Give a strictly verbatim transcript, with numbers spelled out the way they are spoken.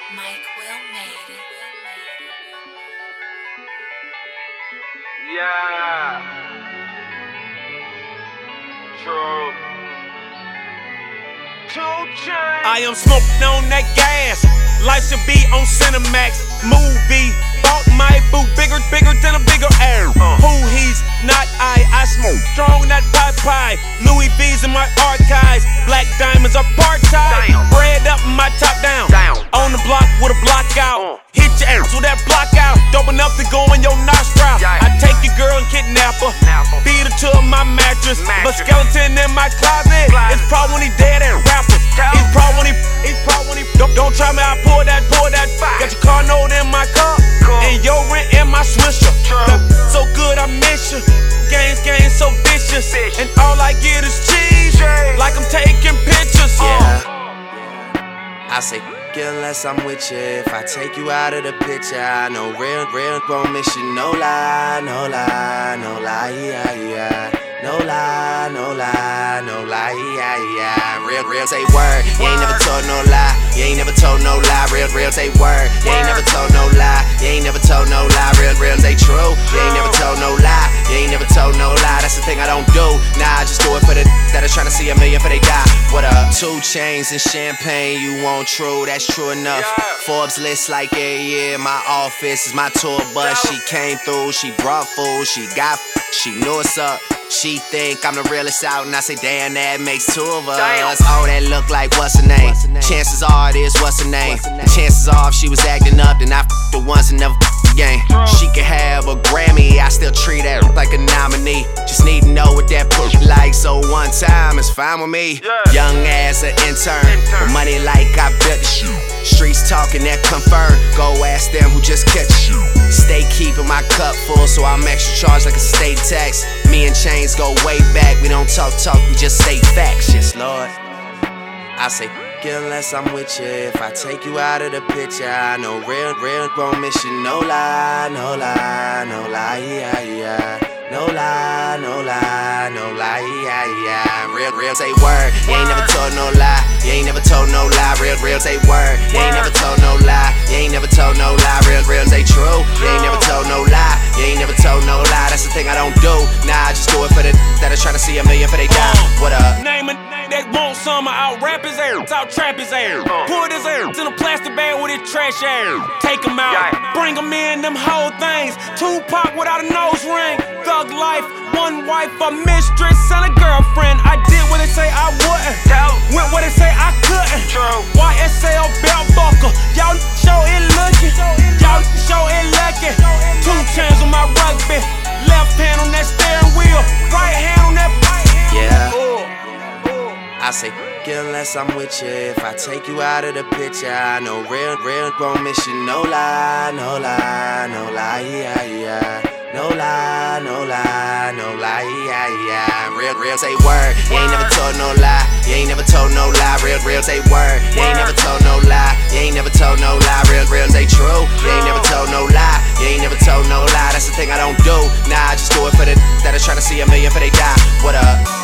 Mike Will made it. Yeah. True. Two chains. I am smoking on that gas. Life should be on Cinemax. Movie. Bought my boo bigger, bigger than a bigger air. Uh. Who he's not I. I smoke strong, not pie pie. Louis V's in my archives. Black diamonds are part-time. Bread up and my top down. Down. On the block with a block out. Uh. Hit your ass with that block out. Dope enough to go in your nostril. Yeah. I take your girl and kidnap her. Napper. Beat her to my mattress. mattress. But skeleton in my closet. Closet. It's probably when he dead and rapper. Tell. He's probably when he, he's probably when he, don't, don't try me, I pour that, pour that. Fire. Got your car note in my car. Cool. And your rent in my swisher. True. So good I miss you. Games, games so vicious. Fish. And all I get is cheese. Cheese. Like I'm taking pictures. Yeah. I say unless I'm with you. If I take you out of the picture, I know real, real gon' miss you. No lie, no lie, no lie, yeah, yeah. No lie, no lie, no lie, yeah, yeah. Real, real say word. You ain't never told no lie. You ain't never told no lie. Real, real say word. You ain't never told no lie. You ain't never told no lie. Real, real say true. You ain't never told no lie. You ain't never told no lie. That's the thing I don't do. Nah, I just do it for the that are trying to see a million for they die. What up? Two chains and champagne. You want true? That's true enough. Yeah. Forbes list like yeah, yeah. My office is my tour bus. She came through. She brought food. She got. She knew what's up. She think I'm the realest out, and I say, damn, that makes two of us. Damn. Oh, that look like what's her name? What's her name? Chances are it is what's her name? What's her name? Chances are if she was acting up, then I f the ones that never f again. True. She could have a Grammy, I still treat her like a nominee. Just need to know what that push like, so one time is fine with me. Yeah. Young as an intern, Intern. with money like I built the shit. Streets talking that confirm. Go ask them who just catch you. Stay keeping my cup full, so I'm extra charged like a state tax. Me and Chains go way back. We don't talk talk, we just say facts. Yes, Lord. I say unless I'm with you. If I take you out of the picture, I know real, real gon' miss you. No lie, no lie, no lie, yeah, yeah. No lie, no lie, no lie, yeah, yeah. Real, real say word. You ain't never told no lie. You ain't never told no lie. Real, real say word. You ain't never told no lie. You ain't never told no lie. Real, real say true. You ain't never told no lie. You ain't never told no lie. That's the thing I don't do. Nah, I just do it for the that are trying to see a million for they die. What up? Name a that want some, out rap his air, out trap his air. Put his air in a plastic bag with his trash air. Take him out, Yeah. bring him in, them whole things. Tupac without a nose ring. Thug life, one wife, a mistress, and a girlfriend. I did what they say I wouldn't. Tell. Went what they say I couldn't. True. Y S L belt buckle. Y'all show it looking. Y'all show it lucky. Two chains on my rugby. Left hand on that steering wheel. Right hand on that. Yeah. Oh. I say unless I'm with you. If I take you out of the picture, I know real, real gon' miss you. No lie, no lie, no lie, yeah, yeah. No lie, no lie, no lie, yeah, yeah. Real, real say word. You ain't never told no lie. You ain't never told no lie. Real, real say word. You ain't never told no lie. You ain't never told no lie. Real, real say true. You ain't never told no lie. You ain't never told no lie. That's the thing I don't do. Nah, I just do it for the that are trying to see a million for they die. What up?